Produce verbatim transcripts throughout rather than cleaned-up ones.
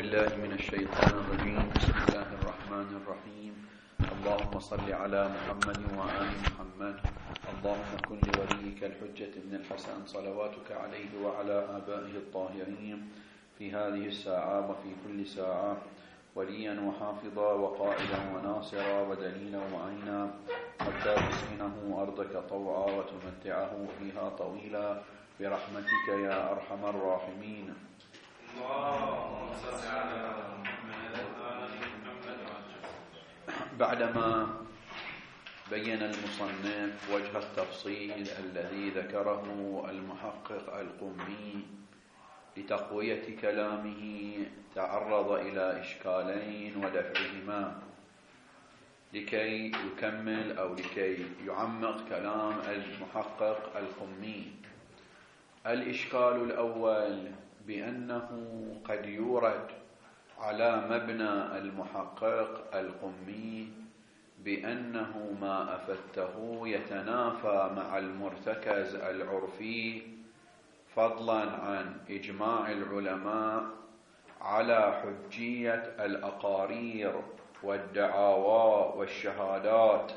بالله من الشيطان الرجيم. بسم الله الرحمن الرحيم. اللهم صل على محمد وآل محمد. اللهم كن لوليك الحجة بن الحسن صلواتك عليه وعلى آبائه الطاهرين في هذه الساعة وفي كل ساعة وليا وحافظا وقائدا وناصرا ودليلا وعينا حتى تسكنه أرضك طوعا وتمتعه فيها طويلا برحمتك يا أرحم الراحمين. بعدما بين المصنف وجه التفصيل الذي ذكره المحقق القمي لتقوية كلامه، تعرض إلى إشكالين ودفعهما لكي يكمل أو لكي يعمق كلام المحقق القمي. الإشكال الأول بأنه قد يورد على مبنى المحقق القمي بأنه ما أفدته يتنافى مع المرتكز العرفي، فضلا عن إجماع العلماء على حجية الأقارير والدعاوى والشهادات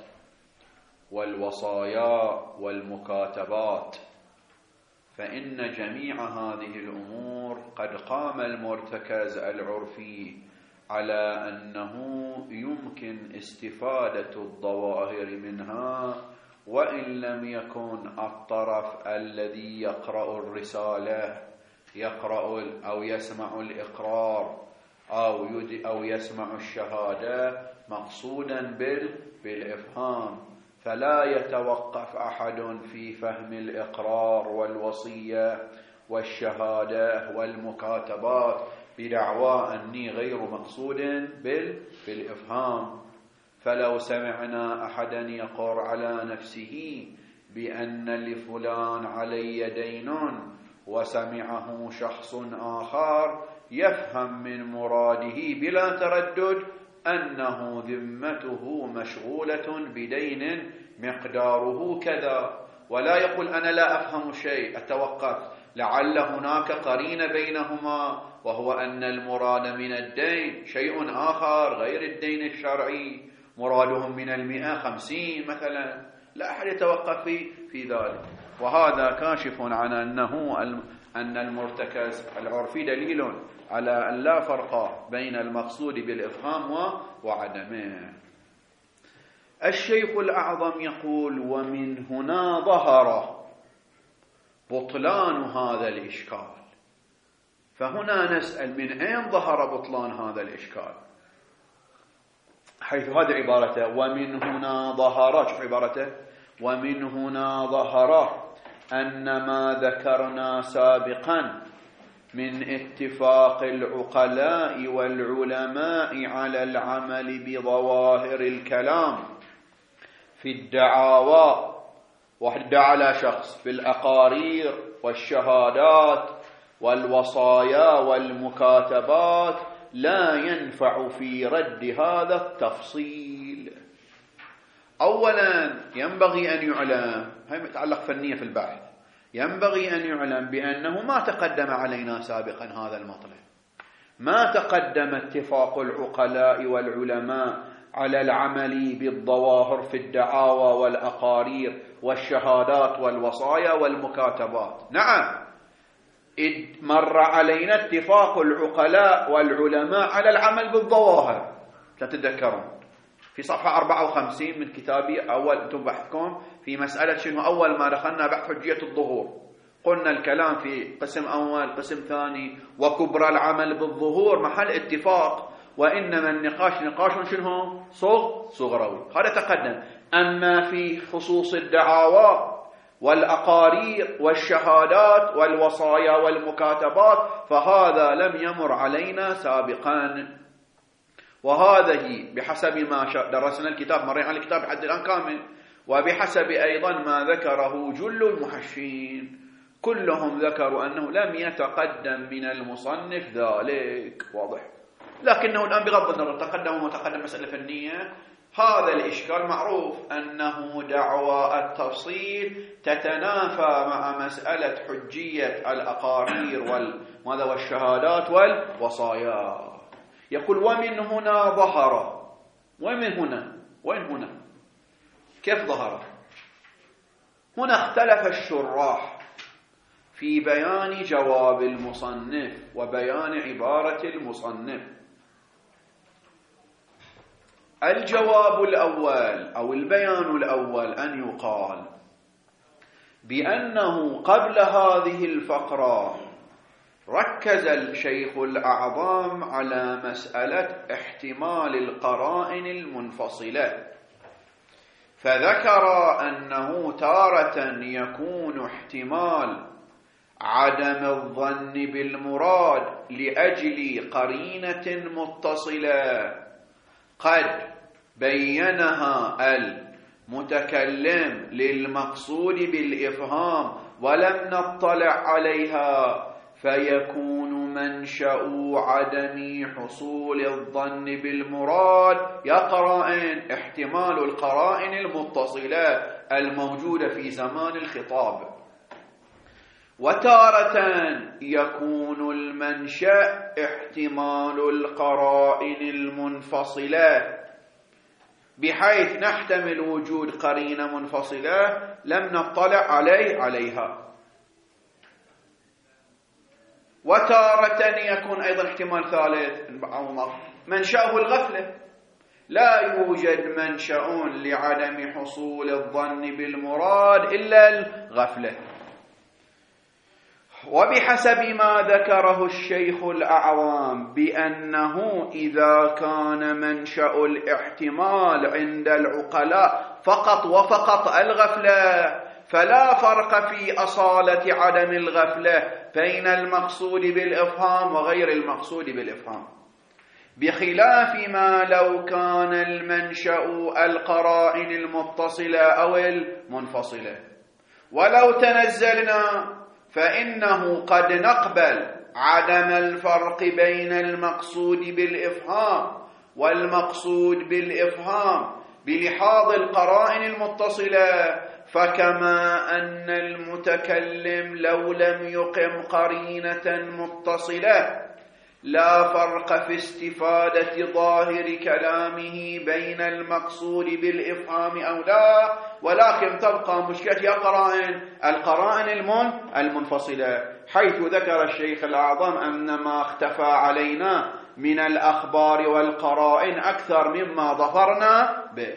والوصايا والمكاتبات، فإن جميع هذه الأمور قد قام المرتكز العرفي على أنه يمكن استفادة الظواهر منها، وإن لم يكن الطرف الذي يقرأ الرسالة يقرأ أو يسمع الإقرار أو أو يسمع الشهادة مقصودا بالإفهام، فلا يتوقف أحد في فهم الإقرار والوصية والشهادة والمكاتبات بدعوى أني غير مقصود بالإفهام. فلو سمعنا أحدا يقر على نفسه بأن لفلان علي دين وسمعه شخص آخر يفهم من مراده بلا تردد أنه ذمته مشغولة بدين مقداره كذا، ولا يقول أنا لا أفهم شيء، أتوقف لعل هناك قرين بينهما، وهو أن المراد من الدين شيء آخر غير الدين الشرعي، مرادهم من المئة خمسين مثلا، لا أحد يتوقف في, في ذلك. وهذا كاشف عن أنه أن المرتكز العرفي دليل على أن لا فرق بين المقصود بالإفهام وعدمه. الشيخ الأعظم يقول: ومن هنا ظهر بطلان هذا الإشكال. فهنا نسأل: من أين ظهر بطلان هذا الإشكال؟ حيث هذه عبارته ومن هنا ظهر، شوف عبارته ومن هنا ظهر أن ما ذكرنا سابقا من اتفاق العقلاء والعلماء على العمل بظواهر الكلام في الدعاوى، واحد دعا على شخص، في الأقارير والشهادات والوصايا والمكاتبات، لا ينفع في رد هذا التفصيل. أولا ينبغي أن يعلم، هي متعلق فنية في البحث، ينبغي أن يعلم بأنه ما تقدم علينا سابقا هذا المطلب، ما تقدم اتفاق العقلاء والعلماء على العمل بالظواهر في الدعاوى والأقارير والشهادات والوصايا والمكاتبات. نعم، مر علينا اتفاق العقلاء والعلماء على العمل بالظواهر، تتذكرون في صفحة أربعة وخمسين من كتابي أول أنتم بحثكم في مسألة شنو أول ما دخلنا بحث حجية الظهور، قلنا الكلام في قسم أول قسم ثاني وكبرى العمل بالظهور محل اتفاق، وإنما النقاش نقاش شنو صغ صغروي، هذا تقدم. أما في خصوص الدعاوى والأقارير والشهادات والوصايا والمكاتبات فهذا لم يمر علينا سابقا، وهذه بحسب ما درسنا الكتاب، مرين على الكتاب حتى الآن كامل، وبحسب أيضا ما ذكره جل المحشين، كلهم ذكروا أنه لم يتقدم من المصنف ذلك، واضح. لكنه الآن بغض النظر تقدم وما تقدم مسألة فنية، هذا الإشكال معروف أنه دعوى التفصيل تتنافى مع مسألة حجية الأقارير والماذا والشهادات والوصايا. يقول ومن هنا ظهر. ومن هنا وين هنا كيف ظهر؟ هنا اختلف الشراح في بيان جواب المصنف وبيان عبارة المصنف. الجواب الأول أو البيان الأول أن يقال بأنه قبل هذه الفقرة ركز الشيخ الأعظم على مسألة احتمال القرائن المنفصلة، فذكر أنه تارة يكون احتمال عدم الظن بالمراد لأجل قرينة متصلة قد بينها المتكلم للمقصود بالإفهام ولم نطلع عليها، فيكون منشأ عدم حصول الظن بالمراد يا قرائن احتمال القرائن المتصلة الموجودة في زمان الخطاب، وتارة يكون المنشأ احتمال القرائن المنفصلة بحيث نحتمل وجود قرينة منفصلة لم نطلع عليه عليها، وتارة يكون أيضا احتمال ثالث منشأه الغفلة، لا يوجد منشأ لعدم حصول الظن بالمراد إلا الغفلة. وبحسب ما ذكره الشيخ الأعظم بأنه إذا كان منشأ الاحتمال عند العقلاء فقط وفقط الغفلة فلا فرق في أصالة عدم الغفلة بين المقصود بالإفهام وغير المقصود بالإفهام، بخلاف ما لو كان المنشأ القرائن المتصلة أو المنفصلة. ولو تنزلنا فإنه قد نقبل عدم الفرق بين المقصود بالإفهام والمقصود بالإفهام بلحاظ القرائن المتصلة، فكما أن المتكلم لو لم يقم قرينة متصلة لا فرق في استفادة ظاهر كلامه بين المقصود بالإفهام أو لا، ولكن تبقى مشكلة يا قرائن القرائن المنفصلة، حيث ذكر الشيخ الأعظم أن ما اختفى علينا من الأخبار والقرائن أكثر مما ظفرنا به.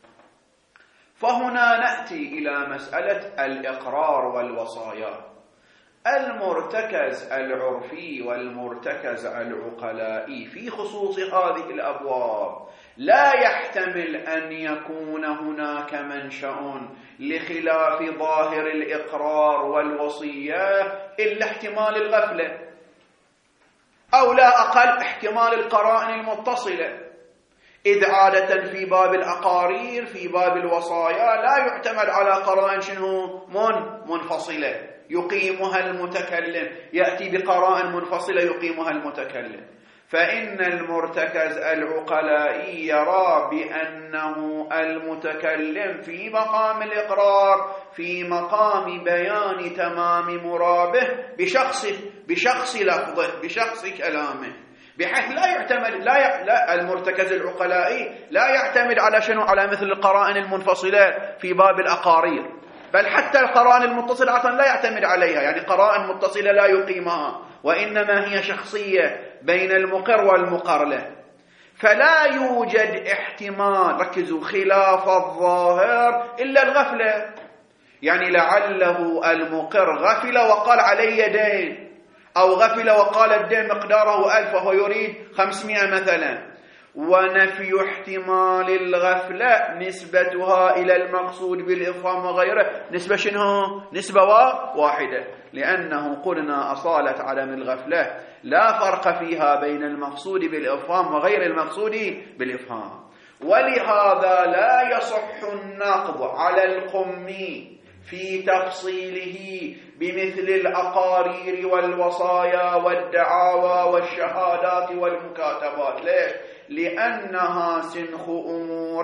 فهنا نأتي إلى مسألة الإقرار والوصايا. المرتكز العرفي والمرتكز العقلائي في خصوص هذه الأبواب لا يحتمل أن يكون هناك منشأ لخلاف ظاهر الإقرار والوصية إلا احتمال الغفلة، أو لا أقل احتمال القرائن المتصلة، إذ عادة في باب الأقارير في باب الوصايا لا يعتمد على قرائن شنو من منفصلة يقيمها المتكلم، يأتي بقرائن منفصلة يقيمها المتكلم. فإن المرتكز العقلائي يرى بأنه المتكلم في مقام الإقرار في مقام بيان تمام مرابه بشخص بشخص لفظه بشخص كلامه، بحيث لا يعتمد لا, ي... لا المرتكز العقلائي لا يعتمد على شنو على مثل القرائن المنفصلة في باب الأقارير، بل حتى القرائن المتصلة أصلا لا يعتمد عليها، يعني قرائن متصلة لا يقيمها، وإنما هي شخصية بين المقر والمقر له. فلا يوجد احتمال ركزوا خلاف الظاهر إلا الغفلة، يعني لعله المقر غفل وقال علي دين، أو غفل وقال الدين مقداره ألف وهو يريد خمسمائة مثلا، ونفي احتمال الغفلة نسبتها إلى المقصود بالإفهام وغيره نسبة شنو؟ نسبة واحدة، لأنه قلنا أصالة عدم الغفلة لا فرق فيها بين المقصود بالإفهام وغير المقصود بالإفهام، ولهذا لا يصح النقض على القمي في تفصيله بمثل الأقارير والوصايا والدعاوى والشهادات والمكاتبات. ليش؟ لأنها سنخ أمور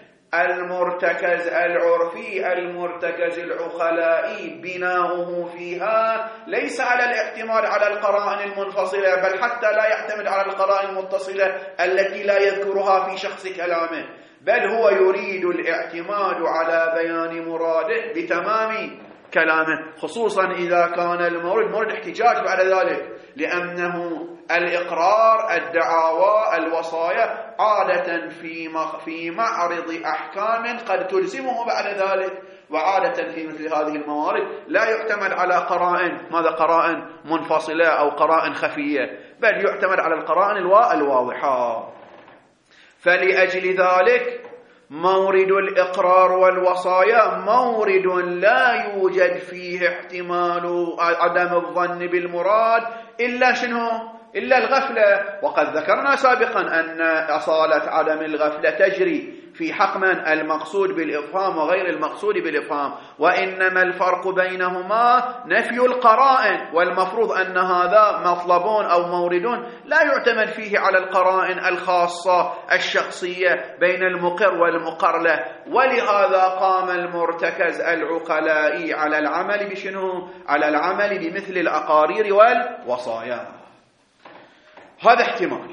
المرتكز العرفي المرتكز العقلائي بناؤه فيها ليس على الاعتماد على القرائن المنفصلة، بل حتى لا يعتمد على القرائن المتصلة التي لا يذكرها في شخص كلامه، بل هو يريد الاعتماد على بيان مراده بتمام كلامه، خصوصا إذا كان المورد مورد احتجاج بعد ذلك، لأنه الإقرار الدعاوى الوصايا عادة في في معرض أحكام قد تلزمه بعد ذلك، وعادة في مثل هذه الموارد لا يعتمد على قرائن ماذا قرائن منفصلة أو قرائن خفية، بل يعتمد على القرائن الواضحة. فلأجل ذلك مورد الإقرار والوصايا مورد لا يوجد فيه احتمال عدم الظن بالمراد إلا شنو؟ إلا الغفلة. وقد ذكرنا سابقا أن أصالة عدم الغفلة تجري في حق من؟ المقصود بالإفهام وغير المقصود بالإفهام، وإنما الفرق بينهما نفي القرائن، والمفروض أن هذا مطلب أو مورد لا يعتمد فيه على القرائن الخاصة الشخصية بين المقر والمقر له، ولهذا قام المرتكز العقلائي على العمل بشنو؟ على العمل بمثل الأقارير والوصايا. هذا احتمال.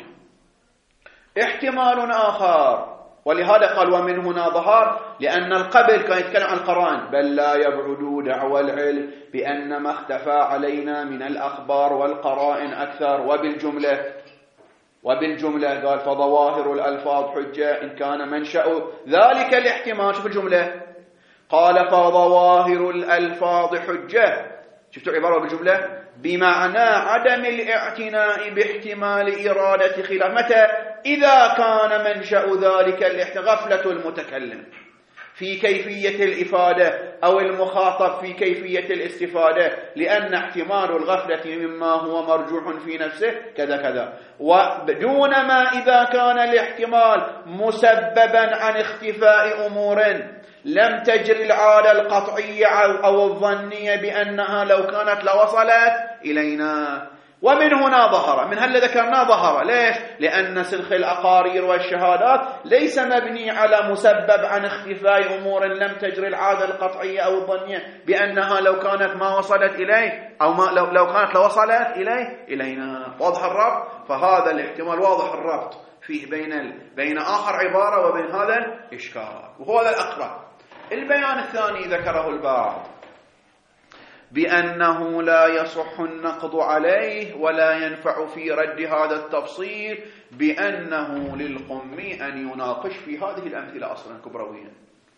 احتمال آخر، ولهذا قال ومن هنا ظهر، لأن القبل كان يتكلم عن القرائن، بل لا يبعد دعوى العلم بأن ما اختفى علينا من الأخبار والقرائن أكثر، وبالجملة وبالجملة قال فظواهر الألفاظ حجة إن كان منشأ ذلك الاحتمال. شوف الجملة، قال فظواهر الألفاظ حجة، شفتوا عبارة بالجملة بمعنى عدم الاعتناء باحتمال إرادة خلاف. متى؟ إذا كان منشأ ذلك الاحتمال غفلة المتكلم في كيفية الإفادة أو المخاطب في كيفية الاستفادة، لأن احتمال الغفلة مما هو مرجوح في نفسه كذا كذا، ودون ما إذا كان الاحتمال مسببا عن اختفاء أمور لم تجري العادة القطعية أو الظنية بأنها لو كانت لوصلت إلينا. ومن هنا ظهر، من هل ذكرنا ظهر. ليش؟ لأن سلخ الأقارير والشهادات ليس مبني على مسبب عن اختفاء أمور لم تجري العادة القطعية أو الظنية بأنها لو كانت ما وصلت إليه أو ما لو, لو كانت لوصلت إليه إلينا. واضح الربط؟ فهذا الاحتمال واضح الربط فيه بين ال... بين آخر عبارة وبين هذا الإشكال، وهو هذا الأقرب. البيان الثاني ذكره البعض بأنه لا يصح النقض عليه ولا ينفع في رد هذا التفصيل، بأنه للقمي أن يناقش في هذه الأمثلة أصلا كبرويا،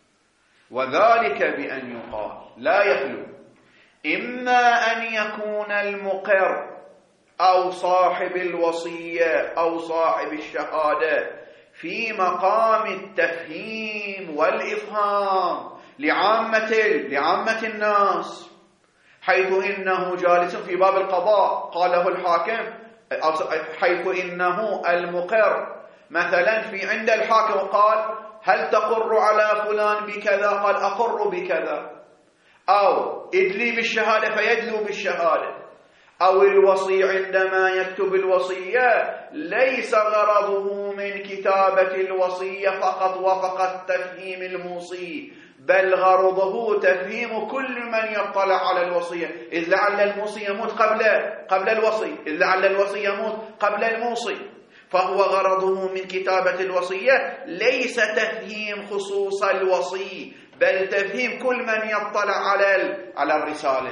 وذلك بأن يقال لا يخلو إما أن يكون المقر أو صاحب الوصية أو صاحب الشهادة في مقام التفهيم والإفهام لعامة لعامة الناس، حيث إنه جالس في باب القضاء قاله الحاكم، حيث إنه المقر مثلا في عند الحاكم قال هل تقر على فلان بكذا؟ قال أقر بكذا، أو ادلي بالشهادة فيدلو بالشهادة، أو الوصي عندما يكتب الوصية ليس غرضه من كتابة الوصية فقط وفقط تفهيم الموصي، بل غرضه تفهيم كل من يطلع على الوصية، إذ لعل الموصي يموت قبل قبل الوصي، إذ لعل الوصي يموت قبل الموصي، فهو غرضه من كتابة الوصية ليس تفهيم خصوص الوصي، بل تفهيم كل من يطلع على على الرسالة.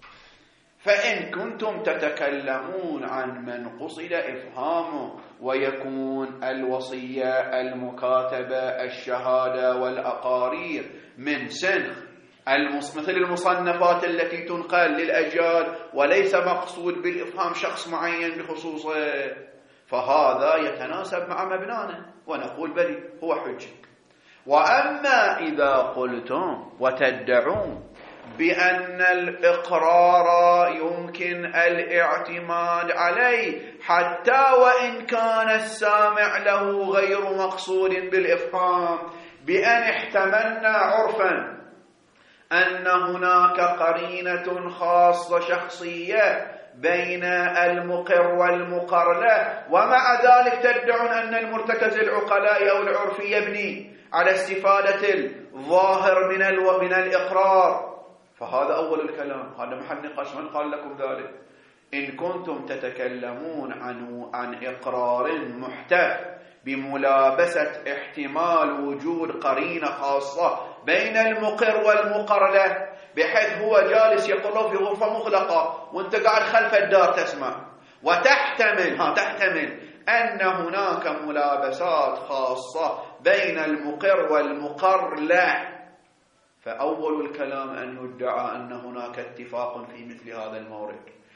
فإن كنتم تتكلمون عن من قصد إفهامه ويكون الوصية المكاتبة الشهادة والأقارير من سنخ مثل المصنفات التي تنقل للأجيال وليس مقصود بالإفهام شخص معين بخصوصه، فهذا يتناسب مع مبنانا ونقول بلي هو حجة. وأما إذا قلتم وتدعون بأن الإقرار يمكن الاعتماد عليه حتى وإن كان السامع له غير مقصود بالإفهام، بأن احتملنا عرفا أن هناك قرينة خاصة شخصية بين المقر والمقر له، ومع ذلك تدعون أن المرتكز العقلاء أو العرفي يبني على استفادة الظاهر من من الإقرار. فهذا أول الكلام، هذا محل نقاش. من قال لكم ذلك؟ إن كنتم تتكلمون عن عن إقرار محتف بملابسة احتمال وجود قرينة خاصة بين المقر والمقر له، بحيث هو جالس يقول في غرفة مغلقة وانت قاعد خلف الدار تسمع، وتحتمل ها تحتمل أن هناك ملابسات خاصة بين المقر والمقر له، فأول الكلام أن يدعى أن هناك اتفاق في مثل هذا المورد.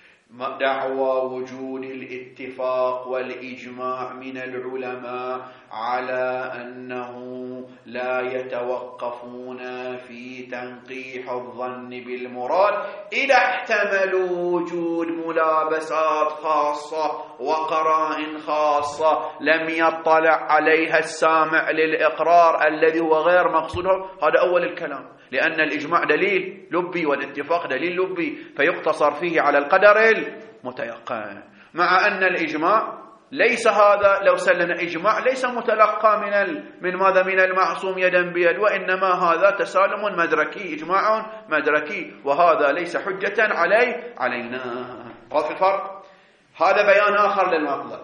دعوى وجود الاتفاق والإجماع من العلماء على أنه لا يتوقفون في تنقيح الظن بالمراد إذا احتملوا وجود ملابسات خاصة وقرائن خاصة لم يطلع عليها السامع للإقرار الذي هو غير مقصوده. هذا أول الكلام، لأن الإجماع دليل لبي والاتفاق دليل لبي، فيقتصر فيه على القدر المتيقن، مع أن الإجماع ليس هذا لو سلنا إجماع ليس متلقى من ال... من ماذا من المعصوم يدا بيد، وإنما هذا تسالم مدركي، إجماع مدركي، وهذا ليس حجة علي علينا. واضح الفرق؟ هذا بيان آخر للمطلب.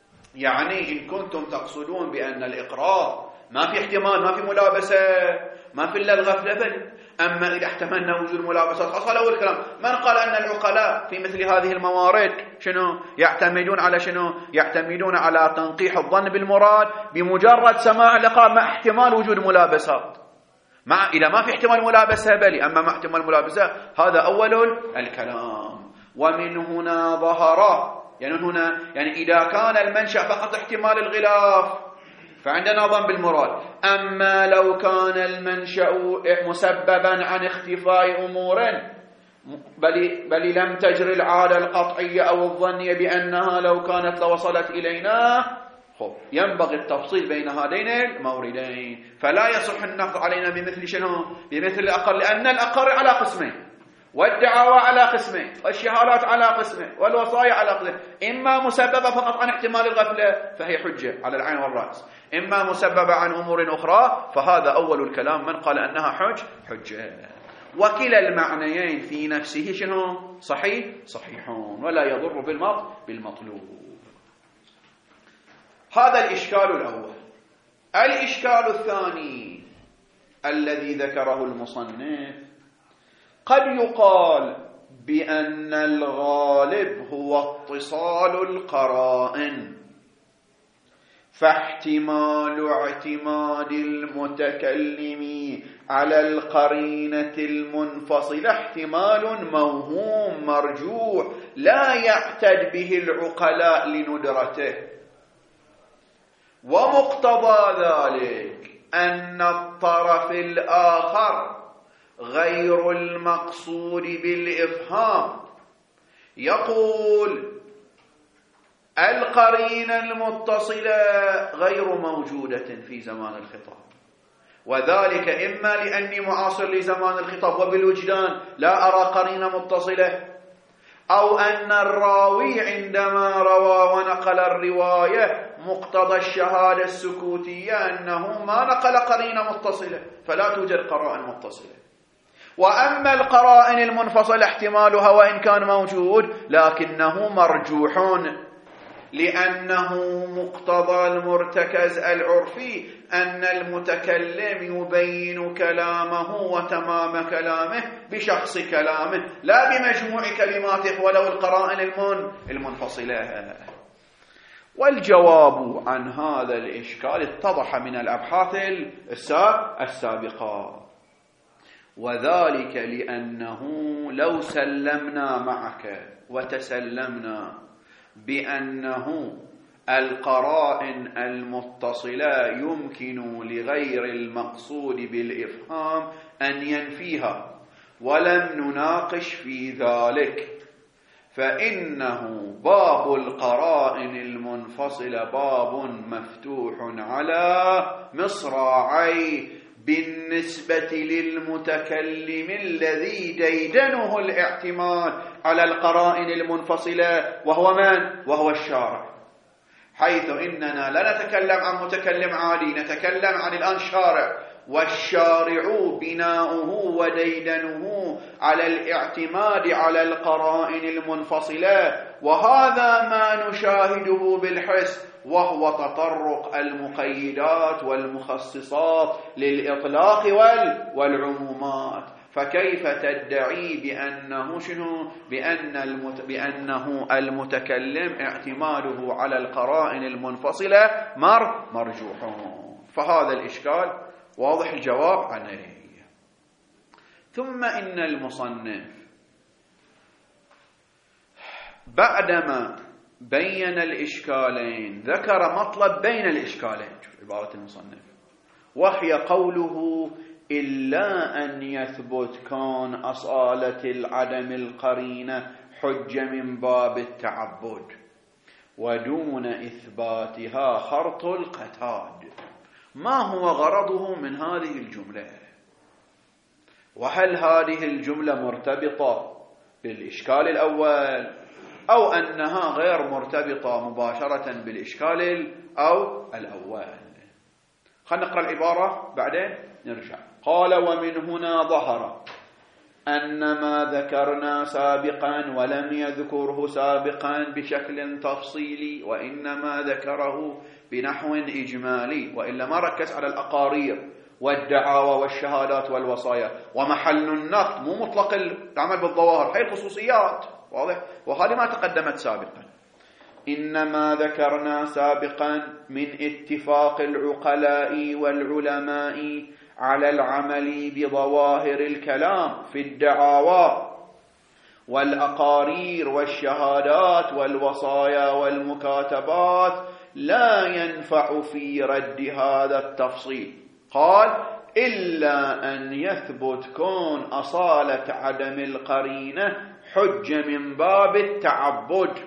يعني إن كنتم تقصدون بأن الإقرار ما في احتمال، ما في ملابسة، ما في إلا الغفلة، بل أما إذا احتملنا وجود ملابسات خاصة، أول كلام من قال أن العقلاء في مثل هذه الموارد شنو يعتمدون على شنو يعتمدون على تنقيح الظن بالمراد بمجرد سماع الإقرار مع احتمال وجود ملابسات، مع إذا ما في احتمال ملابسة بل أما مع احتمال ملابسة، هذا أول الكلام. ومن هنا ظهر، يعني هنا يعني إذا كان المنشأ فقط احتمال الغلاف فعندنا ظن بالمراد، أما لو كان المنشأ مسببا عن اختفاء أمور بل, بل لم تجري العادة القطعية أو الظنية بأنها لو كانت لوصلت إلينا، خب ينبغي التفصيل بين هذين الموردين، فلا يصح النقد علينا بمثل شنو بمثل الأقر، لأن الأقر على قسمين، والدعاوى على قسمين، والشهادات على قسمين، والوصايا على قسمين. إما مسببة فقط عن احتمال الغفلة فهي حجة على العين والرأس، إما مسببة عن أمور أخرى فهذا أول الكلام من قال أنها حج حجة. وكلا المعنيين في نفسه شنو صحيح صحيحون ولا يضر بالمطلوب. هذا الإشكال الأول. الإشكال الثاني الذي ذكره المصنف، قد يقال بأن الغالب هو اتصال القرائن، فاحتمال اعتماد المتكلم على القرينة المنفصلة احتمال موهوم مرجوح لا يعتد به العقلاء لندرته، ومقتضى ذلك أن الطرف الآخر غير المقصود بالإفهام يقول القرينة المتصلة غير موجودة في زمان الخطاب، وذلك إما لأني معاصر لزمان الخطاب وبالوجدان لا أرى قرينة متصلة، أو أن الراوي عندما روى ونقل الرواية مقتضى الشهادة السكوتية أنه ما نقل قرينة متصلة فلا توجد قرائن متصلة. وأما القرائن المنفصلة احتمالها وإن كان موجود لكنه مرجوح، لأنه مقتضى المرتكز العرفي أن المتكلم يبين كلامه وتمام كلامه بشخص كلامه لا بمجموع كلماته ولو القرائن المنفصلة. والجواب عن هذا الإشكال اتضح من الأبحاث السابقة، وذلك لأنه لو سلمنا معك وتسلمنا بأنه القرائن المتصلة يمكن لغير المقصود بالإفهام أن ينفيها ولم نناقش في ذلك، فإنه باب القرائن المنفصلة باب مفتوح على مصراعي بالنسبة للمتكلم الذي ديدنه الاعتماد على القرائن المنفصلة وهو من؟ وهو الشارع، حيث إننا لا نتكلم عن متكلم عادي، نتكلم عن الآن شارع، والشارع بناؤه وديدنه على الاعتماد على القرائن المنفصلة، وهذا ما نشاهده بالحس، وهو تطرق المقيدات والمخصصات للإطلاق والعمومات. فكيف تدعي بأنه شنو؟ بأن المت... بأنه المتكلم اعتماده على القرائن المنفصلة مر مرجوح؟ فهذا الإشكال واضح الجواب عنه. ثم إن المصنف بعدما بين الإشكالين ذكر مطلب بين الإشكالين، شوف عبارة المصنف، وهي قوله إلا أن يثبت كون أصالة العدم القرينة حجة من باب التعبد ودون إثباتها خرط القتاد. ما هو غرضه من هذه الجملة؟ وهل هذه الجملة مرتبطة بالإشكال الأول أو أنها غير مرتبطة مباشرة بالإشكال أو الأول؟ خلينا نقرأ العبارة بعدين نرجع. قال: ومن هنا ظهر أن ما ذكرنا سابقا ولم يذكره سابقا بشكل تفصيلي، وإنما ذكره بنحو إجمالي، وإلا ما ركز على الأقارير والدعاوى والشهادات والوصايا، ومحل النقد مو مطلق العمل بالظواهر، هي الخصوصيات، واضح؟ وهذه ما تقدمت سابقا. إنما ذكرنا سابقا من اتفاق العقلاء والعلماء على العمل بظواهر الكلام في الدعاوى والأقارير والشهادات والوصايا والمكاتبات لا ينفع في رد هذا التفصيل. قال: إلا أن يثبت كون أصالة عدم القرينة حجة من باب التعبد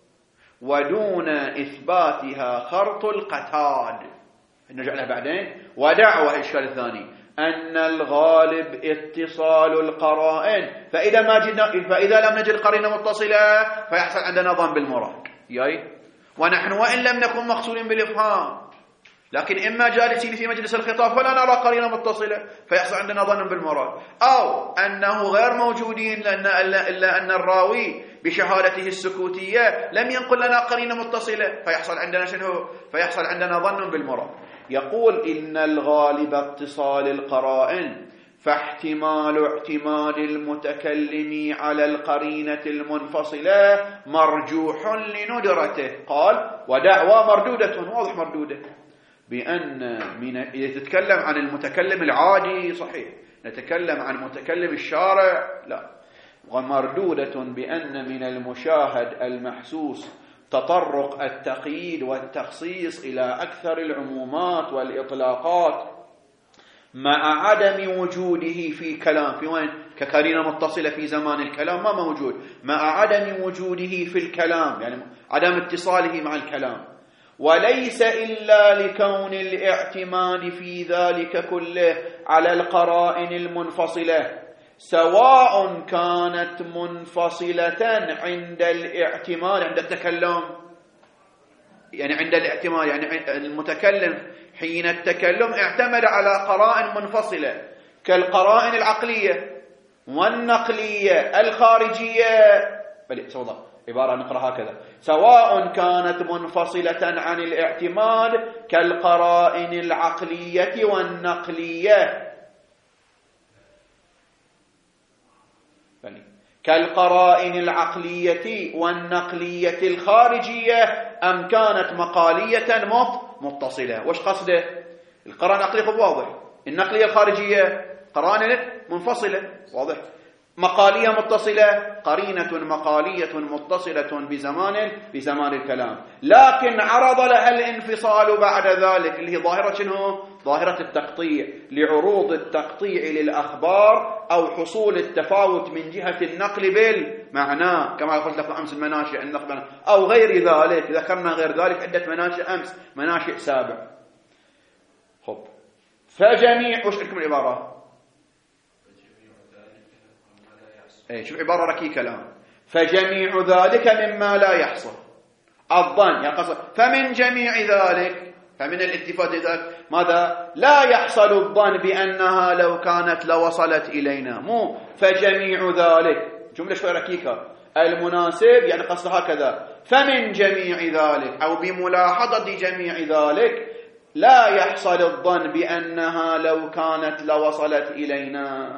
ودون إثباتها خرط القتاد. نرجع لها بعدين. ودعوى الإشكال الثاني أن الغالب اتصال القرائن، فإذا ما جدنا فإذا لم نجد قرينة متصلة فيحصل عندنا ظن بالمراد، ياي ونحن وإن لم نكن مقصودين بالإفهام، لكن إما جالسين في مجلس الخطاب فلا نرى قرينة متصلة فيحصل عندنا ظن بالمراد، أو أنه غير موجودين لأن إلا أن الراوي بشهادته السكوتية لم ينقل لنا قرينة متصلة فيحصل عندنا شنو؟ فيحصل عندنا ظن بالمراد. يقول: إن الغالب اتصال القرائن، فاحتمال اعتماد المتكلم على القرينة المنفصلة مرجوح لندرته. قال: ودعوى مردودة، واضح مردودة، بأن من إذا تتكلم عن المتكلم العادي صحيح، نتكلم عن متكلم الشارع لا، ومردودة بأن من المشاهد المحسوس تطرق التقييد والتخصيص إلى أكثر العمومات والإطلاقات مع عدم وجوده في كلام، في وين؟ كقرينة متصلة في زمان الكلام ما موجود، مع عدم وجوده في الكلام، يعني عدم اتصاله مع الكلام، وليس إلا لكون الاعتماد في ذلك كله على القرائن المنفصلة، سواء كانت منفصلة عند الاعتماد، عند التكلم، يعني عند الاعتماد يعني المتكلم حين التكلم اعتمد على قرائن منفصلة كالقرائن العقلية والنقلية الخارجية، بل سوضا عبارة نقرأ هكذا: سواء كانت منفصلة عن الاعتماد كالقرائن العقلية والنقلية، كالقرائن العقلية والنقلية الخارجية أم كانت مقالية متصلة. وش قصده؟ القرائن العقلية واضح، النقلية الخارجية قرائن منفصلة واضح، مقالية متصلة قرينة مقالية متصلة بزمان بزمان الكلام، لكن عرض لها الانفصال بعد ذلك اللي هي ظاهرة شنو؟ ظاهرة التقطيع، لعروض التقطيع للأخبار أو حصول التفاوت من جهة النقل بالمعنى، كما قلت لكم أمس المناشئ النقل أو غير ذلك، ذكرنا غير ذلك عدة مناشئ أمس، مناشئ سابع. خب فجميع، وش لكم العبارة؟ اي شوف عبارة ركيكة الآن. فجميع ذلك مما لا يحصل الظن، يعني قصد فمن جميع ذلك، فمن الاتفاق ذلك ماذا؟ لا يحصل الظن بأنها لو كانت لوصلت إلينا، مو فجميع ذلك، جملة شوي ركيكة. المناسب يعني قصد هكذا، فمن جميع ذلك أو بملاحظة جميع ذلك لا يحصل الظن بأنها لو كانت لوصلت إلينا.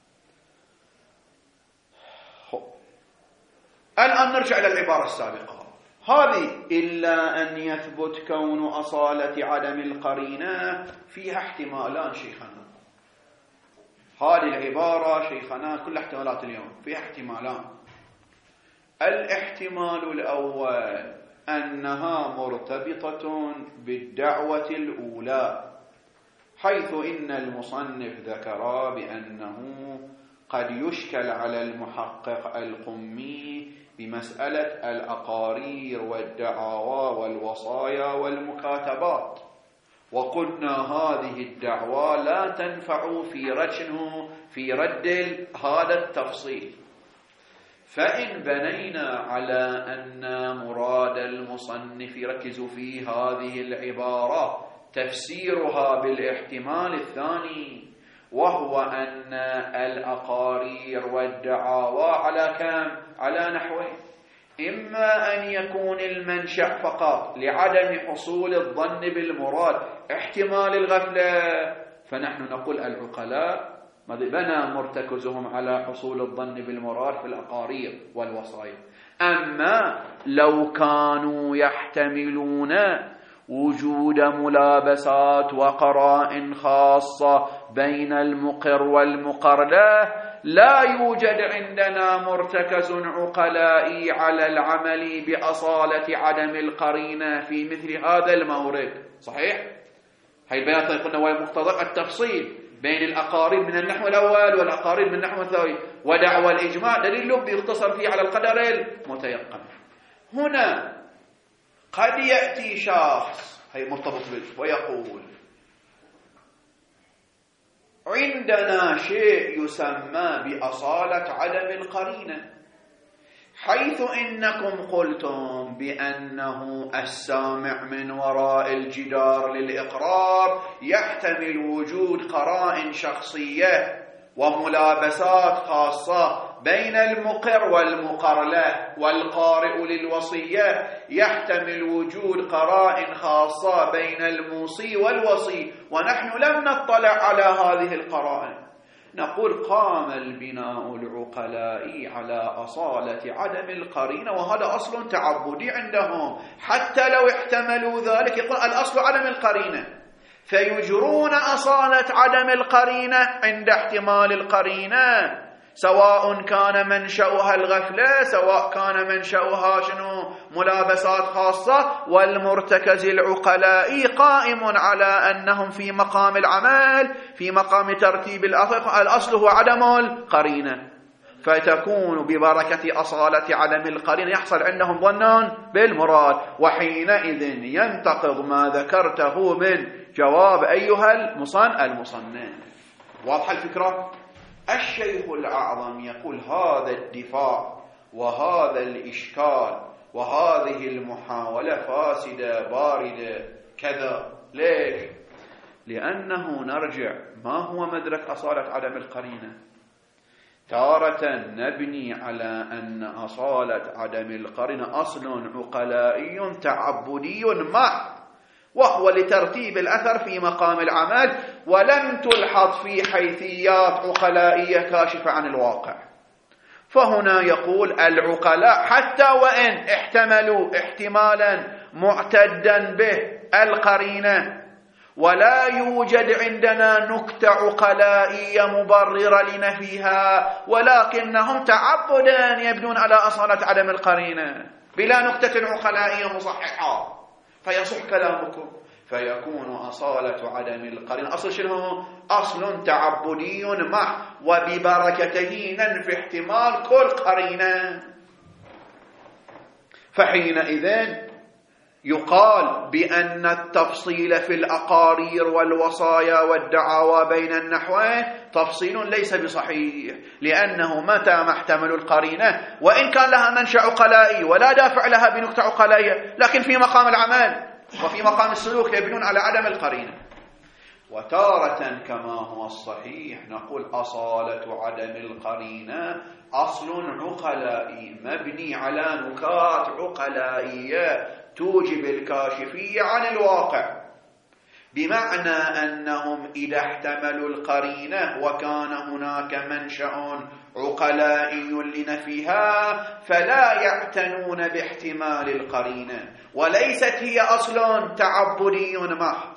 الآن نرجع إلى العبارة السابقة هذه. إلا أن يثبت كون أصالة عدم القرينة فيها احتمالان شيخنا. هذه العبارة شيخنا كل احتمالات اليوم فيها احتمالان. الاحتمال الأول أنها مرتبطة بالدعوة الأولى، حيث إن المصنف ذكر بأنه قد يشكل على المحقق القمي بمسألة الأقارير والدعاوى والوصايا والمكاتبات، وقلنا هذه الدعوى لا تنفع في رجنه في رد هذا التفصيل. فإن بنينا على أن مراد المصنف يركز في هذه العبارة تفسيرها بالاحتمال الثاني، وهو أن الأقارير والدعاوى على كم؟ على نحوين: إما أن يكون المنشأ فقط لعدم حصول الظن بالمراد احتمال الغفلة، فنحن نقول العقلاء بنى مرتكزهم على حصول الظن بالمراد في الأقارير والوصايا. أما لو كانوا يحتملون وجود ملابسات وقرائن خاصة بين المقر والمقر له، لا يوجد عندنا مرتكز عقلائي على العمل بأصالة عدم القرينة في مثل هذا المورد. صحيح؟ هاي البيانات قلنا ومقتضى التفصيل بين الأقارب من النحو الأول والأقارب من النحو الثاني، ودعوى الإجماع دليل لب يختصر فيه على القدر المتيقن. هنا قد يأتي شخص هي مرتبط به ويقول عندنا شيء يسمى بأصالة عدم القرينة، حيث إنكم قلتم بأنه السامع من وراء الجدار للإقرار يحتمل وجود قرائن شخصية وملابسات خاصة بين المقر والمقر له، والقارئ للوصية يحتمل وجود قرائن خاصة بين الموصي والوصي، ونحن لم نطلع على هذه القرائن. نقول قام البناء العقلائي على أصالة عدم القرينة، وهذا أصل تعبدي عندهم، حتى لو احتملوا ذلك يقول الأصل عدم القرينة، فيجرون أصالة عدم القرينة عند احتمال القرينة، سواء كان منشأها الغفلة سواء كان منشأها شنو ملابسات خاصة. والمرتكز العقلائي قائم على أنهم في مقام العمل في مقام ترتيب الأصل الأصل هو عدم القرينة، فتكون ببركة أصالة عدم القرينة يحصل عندهم ظن بالمراد، وحينئذ ينتقض ما ذكرته من جواب أيها المصنف. واضحة الفكرة؟ الشيخ الأعظم يقول هذا الدفاع وهذا الإشكال وهذه المحاولة فاسدة باردة كذا. ليش؟ لأنه نرجع ما هو مدرك أصالة عدم القرينة. تارة نبني على أن أصالة عدم القرينة أصل عقلائي تعبدي محض، وهو لترتيب الأثر في مقام العمل، ولم تلحظ في حيثيات عقلائية كاشفة عن الواقع. فهنا يقول العقلاء حتى وإن احتملوا احتمالا معتدا به القرينة، ولا يوجد عندنا نكتة عقلائية مبررة لنفيها، ولكنهم تعبدا يبنون على أصالة عدم القرينة بلا نكتة عقلائية مصححة، فيصح كلامكم، فيكون أصالة عدم القرينة أصل شنو؟ أصل تعبدي محض، وببركته ننفي احتمال كل قرينة. فحينئذ يقال بأن التفصيل في الأقارير والوصايا والدعاوى بين النحوين تفصيل ليس بصحيح، لأنه متى ما احتملوا القرينة وإن كان لها منشأ عقلائي ولا دافع لها بنكتة عقلائية، لكن في مقام العمل وفي مقام السلوك يبنون على عدم القرينة. وتارة كما هو الصحيح نقول أصالة عدم القرينة أصل عقلائي مبني على نكات عقلائية توجب الكاشفية عن الواقع، بمعنى أنهم إذا احتملوا القرينة وكان هناك منشأ عقلائي لنفيها فلا يعتنون باحتمال القرينة، وليست هي أصل تعبدي محض.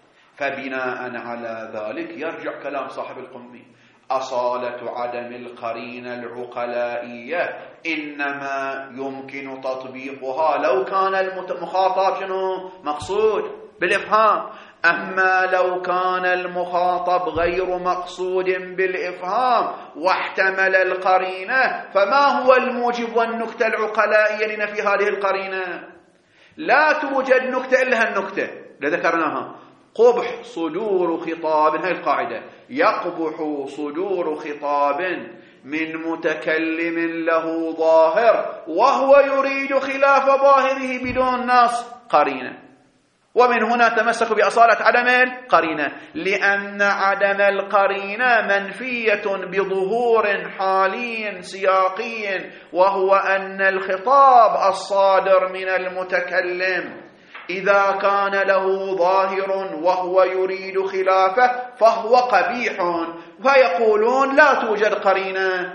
فبناء على ذلك يرجع كلام صاحب القمي: أصالة عدم القرينة العقلائية إنما يمكن تطبيقها لو كان المخاطب شنو مقصود بالإفهام، أما لو كان المخاطب غير مقصود بالإفهام واحتمل القرينة فما هو الموجب والنكتة العقلائية لنفي هذه القرينة؟ لا توجد نكتة إلا النكتة لذكرناها: قبح صدور خطاب، هذه القاعدة، يقبح صدور خطاب من متكلم له ظاهر وهو يريد خلاف ظاهره بدون نص قرينة. ومن هنا تمسكوا بأصالة عدم القرينة، لأن عدم القرينة منفية بظهور حالي سياقي، وهو أن الخطاب الصادر من المتكلم إذا كان له ظاهر وهو يريد خلافه فهو قبيح، فيقولون لا توجد قرينة.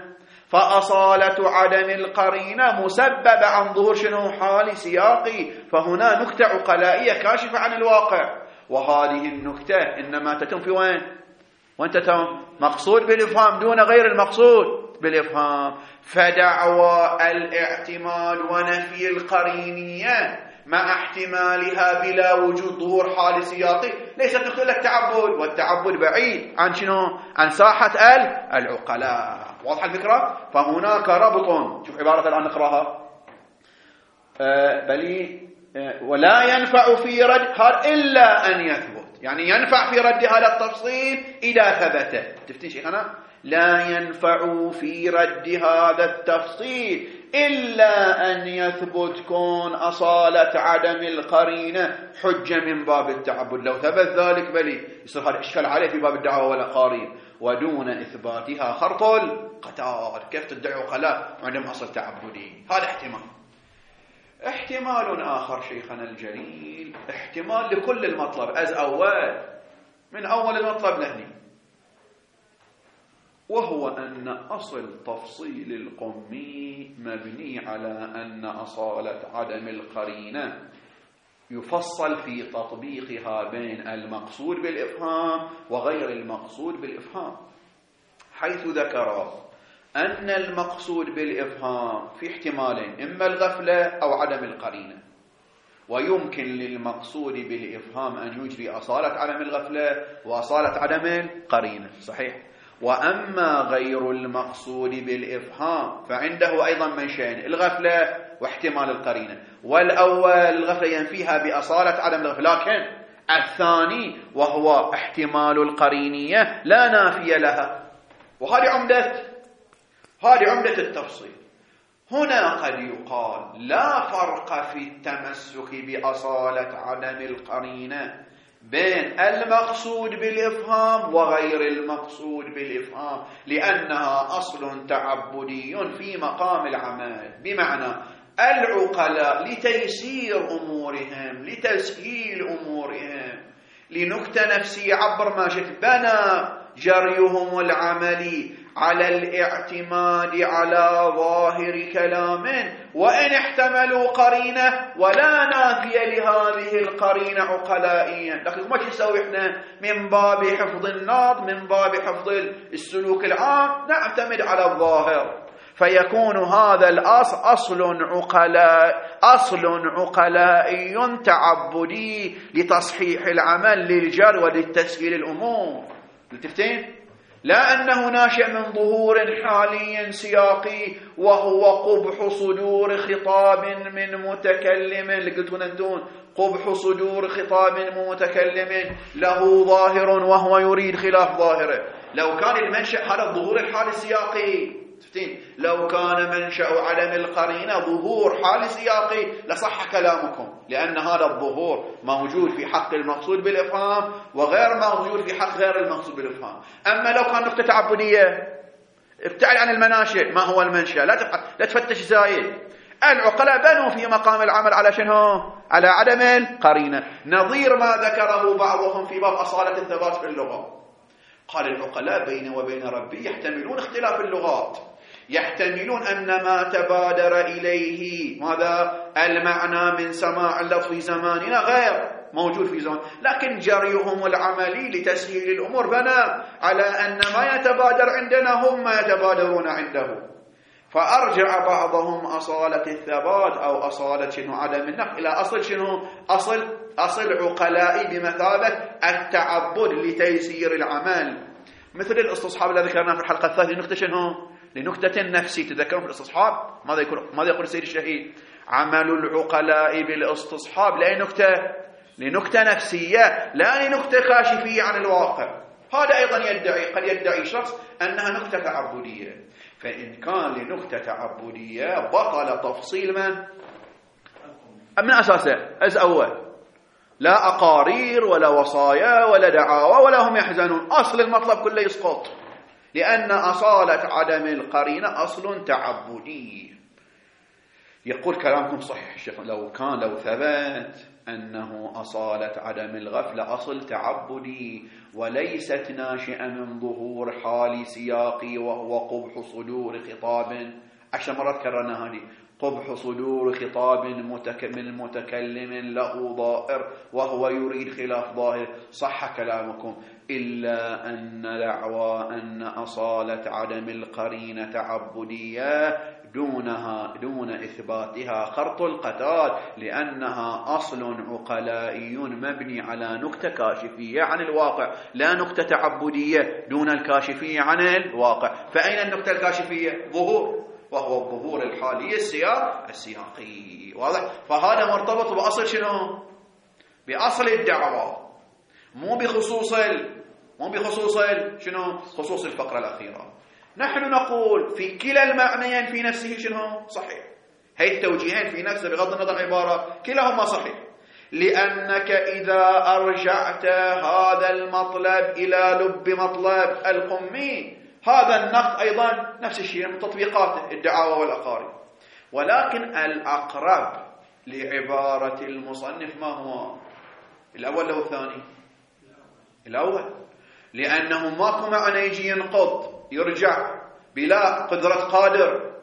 فأصالة عدم القرينة مسبب عن ظهور شنو حالي سياقي، فهنا نكتة عقلائية كاشفة عن الواقع، وهذه النكتة إنما تتم في وين؟ وين تتم؟ مقصود بالإفهام دون غير المقصود بالإفهام. فدعوى الاحتمال ونفي القرينية مع احتمالها بلا وجود ظهور حال سياقي ليست نقطة التعبد، والتعبد بعيد عن شنو؟ عن ساحة العقلاء. واضح الفكرة؟ فهناك ربط. شوف عبارة الآن نقراها: أه بل أه ولا ينفع في رد هذا إلا أن يثبت، يعني ينفع في رد هذا التفصيل إذا ثبت. تفتين شيخنا؟ لا ينفع في رد هذا التفصيل إلا أن يثبت كون أصالة عدم القرينة حجة من باب التعبد. لو ثبت ذلك بلي يصير هذا إشكال عليه في باب الدعوة والأقارير، ودون إثباتها خرط القتال. كيف تدعوا قلاء وعندهم أصل تعبدي؟ هذا احتمال. احتمال آخر شيخنا الجليل، احتمال لكل المطلب أز أول من أول المطلب لهني، وهو أن أصل تفصيل القمي مبني على أن أصالة عدم القرينة يفصل في تطبيقها بين المقصود بالإفهام وغير المقصود بالإفهام، حيث ذكر أن المقصود بالإفهام في احتمالين: إما الغفلة أو عدم القرينة، ويمكن للمقصود بالإفهام أن يجري أصالة عدم الغفلة وأصالة عدم القرينة، صحيح. وأما غير المقصود بالإفهام فعنده أيضا منشأين: الغفلة واحتمال القرينة. والأول الغفلة ينفيها بأصالة عدم الغفلة، لكن الثاني وهو احتمال القرينية لا نافية لها. وهذه عمدة هذه عمدة التفصيل. هنا قد يقال لا فرق في التمسك بأصالة عدم القرينة بين المقصود بالإفهام وغير المقصود بالإفهام، لأنها أصل تعبدي في مقام العمل، بمعنى العقلاء لتيسير أمورهم، لتسهيل أمورهم، لنكتة نفسية عبر ما شئت، بنى جريهم العملي على الاعتماد على ظاهر كلام وإن احتملوا قرينة ولا نافية لهذه القرينة عقلائيا. لكن ما نسوي احنا من باب حفظ النظم، من باب حفظ السلوك العام، نعتمد على الظاهر، فيكون هذا الأصل أصل عقلاء أصل عقلائي تعبدي لتصحيح العمل للجر وللتسهيل الأمور. تفتين؟ لا أنه ناشئ من ظهور حالي سياقي وهو قبح صدور خطاب من متكلم، اللي قلتون أنتون قبح صدور خطاب من متكلم له ظاهر وهو يريد خلاف ظاهره. لو كان المنشأ هذا الظهور الحالي السياقي، لو كان منشأ عدم القرينة ظهور حال سياقي لصح كلامكم، لأن هذا الظهور موجود في حق المقصود بالإفهام وغير موجود في حق غير المقصود بالإفهام. أما لو كان نقطة تعبدية، ابتعد عن المناشئ، ما هو المنشأ؟ لا لا تفتش زايد. العقلاء بنوا في مقام العمل على شنو؟ على عدم القرينة، نظير ما ذكره بعضهم في باب أصالة الثبات في اللغة. قال العقلاء بين وبين ربي يحتملون اختلاف اللغات، يحتملون أن ما تبادر إليه ماذا؟ المعنى من سماع اللفظ في زماننا غير موجود في زمان، لكن جريهم العملي لتسهيل الأمور بنى على أن ما يتبادر عندنا هم ما يتبادرون عنده. فأرجع بعضهم أصالة الثبات أو أصالة شنو عدم النقل إلى أصل شنو؟ أصل أصل عقلائي بمثابة التعبد لتيسير العمل، مثل الاستصحاب الذي ذكرناه في الحلقة الثالثة لنكتة شنو؟ لنكتة نفسي. تذكرون في الاستصحاب ماذا يقول ماذا يقول السيد الشهيد؟ عمل العقلاء بالاستصحاب لأي نكتة؟ لنكتة نفسية، لا لنكتة كاشفية عن الواقع. هذا أيضا يدعي قد يدعي شخص أنها نكتة تعبدية، فإن كان لنكتة تعبدية بطل تفصيل من؟ من أساسه أز أول، لا أقارير ولا وصايا ولا دعاوى ولا هم يحزنون، أصل المطلب كله يسقط، لأن أصالة عدم القرينة أصل تعبدي. يقول كلامكم صحيح الشيخ، لو كان لو ثبت أنه أصالة عدم الغفلة أصل تعبدي وليست ناشئة من ظهور حال سياقي وهو قبح صدور خطاب، عشر مرات كررنا هذه، قبح صدور خطاب من متكلم له ظاهر وهو يريد خلاف ظاهر، صح كلامكم، إلا أن دعوى أن أصالة عدم القرينة تعبدية دونها دون إثباتها خرط القتال، لأنها أصل عقلائي مبني على نكتة كاشفية عن الواقع، لا نكتة تعبدية دون الكاشفية عن الواقع. فأين النكتة الكاشفية؟ ظهور، وهو الظهور الحالي السياق السياقي، واضح؟ فهذا مرتبط بأصل شنو؟ بأصل الدعوة، مو بخصوص ال... مو بخصوص ال... شنو؟ خصوص الفقرة الأخيرة. نحن نقول في كلا المعنيين في نفسه شنو؟ صحيح. هي التوجيهين في نفسه بغض النظر عن العبارة كلاهما صحيح، لأنك إذا أرجعت هذا المطلب إلى لب مطلب القمي، هذا النقد أيضا نفس الشيء من تطبيقاته الدعاوى والأقارب، ولكن الأقرب لعبارة المصنف ما هو؟ الأول أو الثاني؟ الأول، لأنه ماكو معنى يجي ينقض يرجع بلا قدرة قادر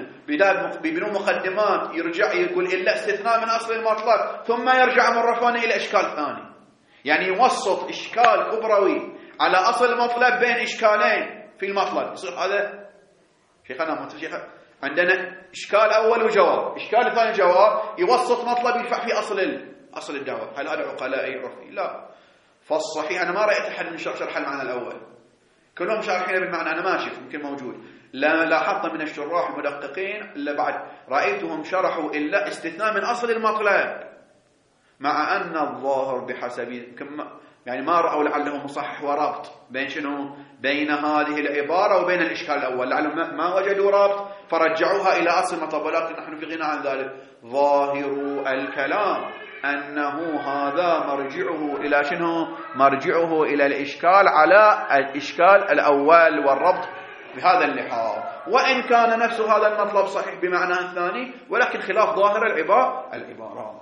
بدون مقدمات، يرجع يقول إلا استثناء من أصل المطلب ثم يرجع مرة ثانية إلى إشكال ثاني، يعني يوسط إشكال كبروي على أصل المطلب بين إشكالين في المطلب. يصير هذا شيخنا متشيخ عندنا إشكال أول وجواب، إشكال ثاني جواب، يوسط مطلب يدفع في أصل أصل الدعوة. هل هذا عقلائي عرفي؟ لا. فالصحيح أنا ما رأيت أحد من شرح المعنى الأول، كلهم شارحين بالمعنى، أنا ما شفت يمكن موجود، لا لاحظت من الشراح المدققين إلا بعد رأيتهم شرحوا إلا استثناء من أصل المطلب، مع أن الظاهر بحسب يعني ما رأوا لعلهم مصحح ورابط بين شنو؟ بين هذه العبارة وبين الإشكال الأول، لعلهم ما وجدوا رابط فرجعوها إلى أصل المطلب، ولكن نحن في غنى عن ذلك. ظاهر الكلام أنه هذا مرجعه إلى شنو؟ مرجعه إلى الإشكال على الإشكال الأول والربط بهذا اللحاظ، وإن كان نفس هذا المطلب صحيح بمعنى الثاني، ولكن خلاف ظاهر العبارة العبارة.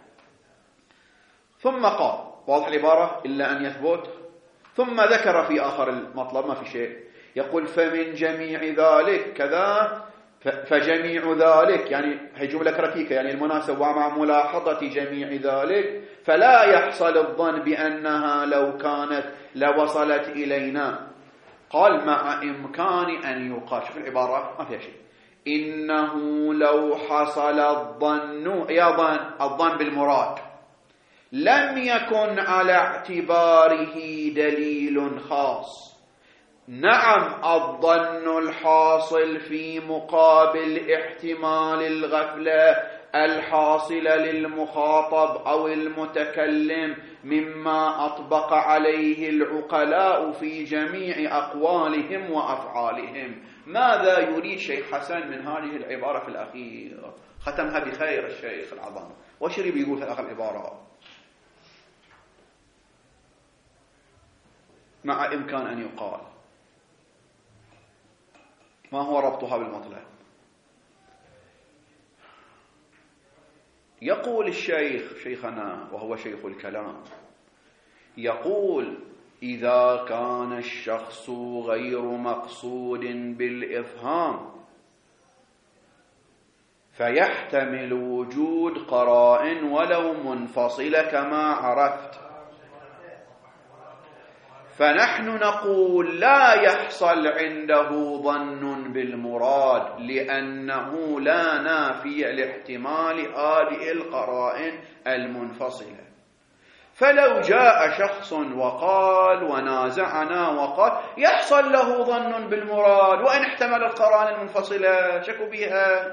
ثم قال واضح العبارة إلا أن يثبت، ثم ذكر في آخر المطلب ما في شيء، يقول فمن جميع ذلك كذا، فجميع ذلك يعني هي جملة كركيكة يعني المناسب، ومع ملاحظة جميع ذلك فلا يحصل الظن بأنها لو كانت لوصلت إلينا. قال مع إمكان أن يقال، شوف العبارة ما فيها شيء، إنه لو حصل الظن، يا ظن الظن بالمراد، لم يكن على اعتباره دليل خاص، نعم الظن الحاصل في مقابل احتمال الغفلة الحاصلة للمخاطب أو المتكلم مما أطبق عليه العقلاء في جميع أقوالهم وأفعالهم. ماذا يريد شيخ حسن من هذه العبارة في الأخير؟ ختمها بخير الشيخ العظام. وش يريد يقول في آخر العبارة؟ مع إمكان أن يقال. ما هو ربطها بالمطلب؟ يقول الشيخ شيخنا وهو شيخ الكلام، يقول إذا كان الشخص غير مقصود بالإفهام فيحتمل وجود قرائن ولو منفصلة كما عرفت، فنحن نقول لا يحصل عنده ظن بالمراد لأنه لا نافي لاحتمال هذه القرائن المنفصلة. فلو جاء شخص وقال ونازعنا وقال يحصل له ظن بالمراد وإن احتمل القرائن المنفصلة شكوا بها،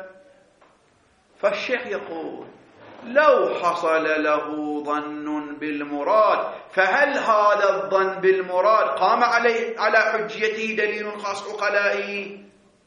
فالشيخ يقول لو حصل له ظن بالمراد فهل هذا الظن بالمراد قام عليه على حجيته دليل خاص عقلائي،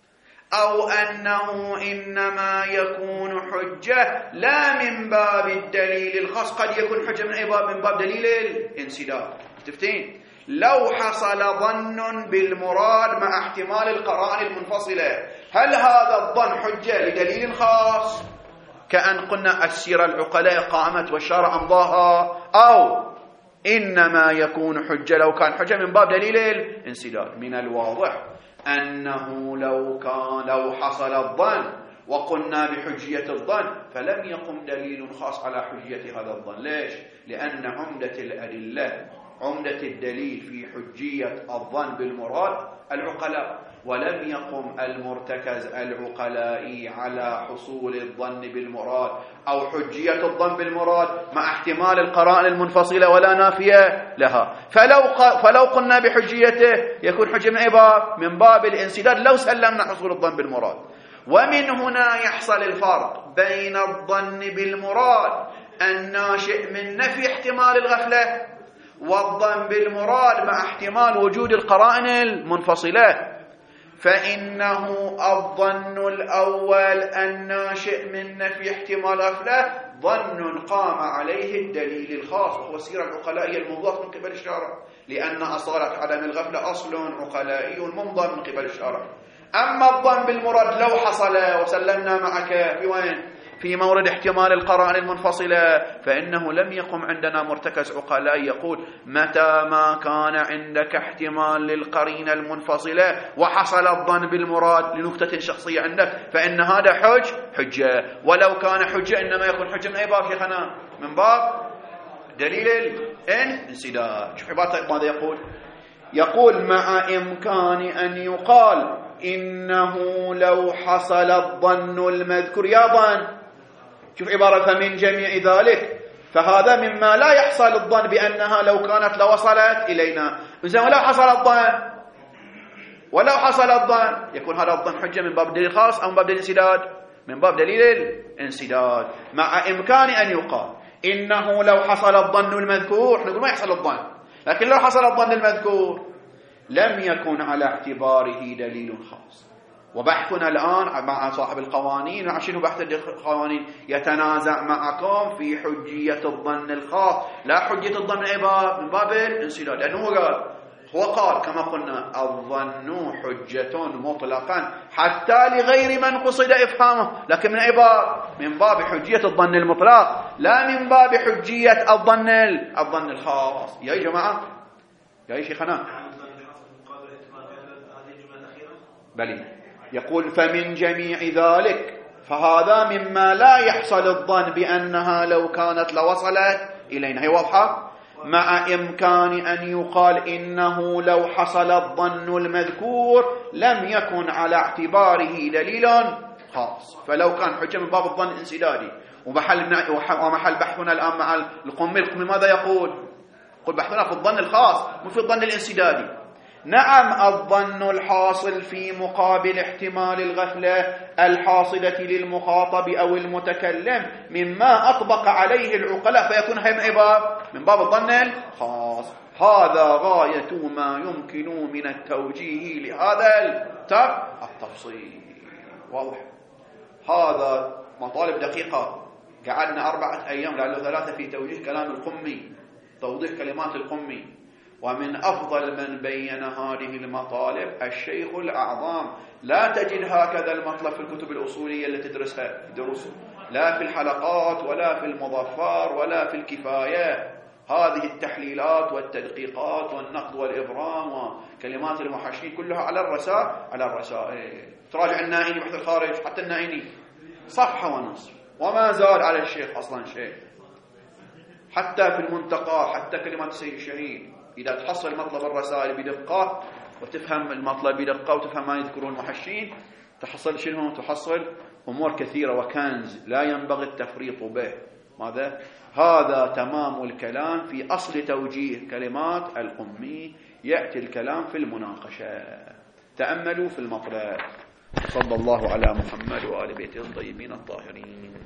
أو أنه إنما يكون حجة لا من باب الدليل الخاص، قد يكون حجة من أي باب؟ من باب دليل الانسداد. تفتين لو حصل ظن بالمراد مع احتمال القرائن المنفصلة هل هذا الظن حجة لدليل خاص كأن قلنا السيرة العقلاء قامت والشارع أمضاها، أو إنما يكون حجة لو كان حجة من باب دليل الانسداد؟ من الواضح أنه لو كان لو حصل الظن وقلنا بحجية الظن فلم يقم دليل خاص على حجية هذا الظن. ليش؟ لأن عمدة الأدلة عمدة الدليل في حجية الظن بالمراد العقلاء، ولم يقم المرتكز العقلائي على حصول الظن بالمراد أو حجية الظن بالمراد مع احتمال القرائن المنفصلة ولا نافية لها. فلو فلو قلنا بحجيته يكون حجة من أي باب؟ من باب الانسداد لو سلمنا حصول الظن بالمراد. ومن هنا يحصل الفرق بين الظن بالمراد الناشئ من نفي احتمال الغفلة والظن بالمراد مع احتمال وجود القرائن المنفصلة. فإنه الظن الأول الناشئ من نفي احتمال غفلة ظن قام عليه الدليل الخاص وهو السيرة العقلائية المنضبط من قبل الشارع، لأن أصالة عدم الغفلة أصل عقلائي منضبط من قبل الشارع. أما الظن بالمراد لو حصل وسلمنا معك في وين؟ في مورد احتمال القرائن المنفصلة، فإنه لم يقم عندنا مرتكز عقلائي يقول متى ما كان عندك احتمال للقرينة المنفصلة وحصل الظن بالمراد لنكتة شخصية عندك فإن هذا حج حجة، ولو كان حجة إنما يكون حجة من أي باب شيخنا؟ من باب دليل الانسداد. شوف عبارة ماذا يقول؟ يقول مع إمكان أن يقال إنه لو حصل الظن المذكور يا ظن. شوف عبارة فمن جميع ذلك، فهذا مما لا يحصل الظن بأنها لو كانت لوصلت إلينا. إذا ولو حصل الظن ولو حصل الظن يكون هذا الظن حجة من باب الدليل الخاص أو من باب دليل الانسداد؟ من باب دليل الانسداد. مع إمكان أن يقال إنه لو حصل الظن المذكور، نقول ما يحصل الظن، لكن لو حصل الظن المذكور لم يكن على اعتباره دليل خاص. وبحثنا الآن مع صاحب القوانين، وعشان بحث القوانين يتنازع معكم في حجية الظن الخاص لا حجية الظن من أي باب؟ من باب الانسداد، لأنه قال هو قال كما قلنا الظن حجة مطلقا حتى لغير من قصد إفهامه، لكن من أي باب؟ من باب حجية الظن المطلق لا من باب حجية الظن الظن الخاص. يا جماعة يا شيخنا بلي يقول فمن جميع ذلك، فهذا مما لا يحصل الظن بأنها لو كانت لوصلت إلينا. هي واضحة؟ مع إمكان أن يقال إنه لو حصل الظن المذكور لم يكن على اعتباره دليل خاص، فلو كان حجة من باب الظن الانسدادي. ومحل ومحل بحثنا الآن مع القمي. القمي ماذا يقول؟ يقول بحثنا في الظن الخاص مو في الظن الانسدادي. نعم الظن الحاصل في مقابل احتمال الغفلة الحاصلة للمخاطب أو المتكلم مما أطبق عليه العقلاء فيكون هم باب من باب الظن الخاص. هذا غاية ما يمكن من التوجيه لهذا التفصيل. واضح؟ هذا مطالب دقيقة، قعدنا أربعة أيام لعله ثلاثة في توجيه كلام القمي، توضيح كلمات القمي، ومن أفضل من بين هذه المطالب الشيخ الأعظم. لا تجد هكذا المطلب في الكتب الأصولية التي تدرسها دروس، لا في الحلقات ولا في المظفر ولا في الكفاية. هذه التحليلات والتدقيقات والنقد والإبرام وكلمات المحاشين كلها على الرسائل على الرسائل. تراجع النائني بحث الخارج، حتى النائني صفحة ونصف وما زال على الشيخ أصلا شيء. حتى في المنتقى، حتى كلمات السيد الشهيد، إذا تحصل مطلب الرسائل بدقة وتفهم المطلب بدقة وتفهم ما يذكرون المحشين، تحصل شنو؟ تحصل أمور كثيرة وكنز لا ينبغي التفريط به. ماذا؟ هذا تمام الكلام في أصل توجيه كلمات القمي. يأتي الكلام في المناقشة. تأملوا في المطلب. صلى الله على محمد وآل بيته الطيبين الطاهرين.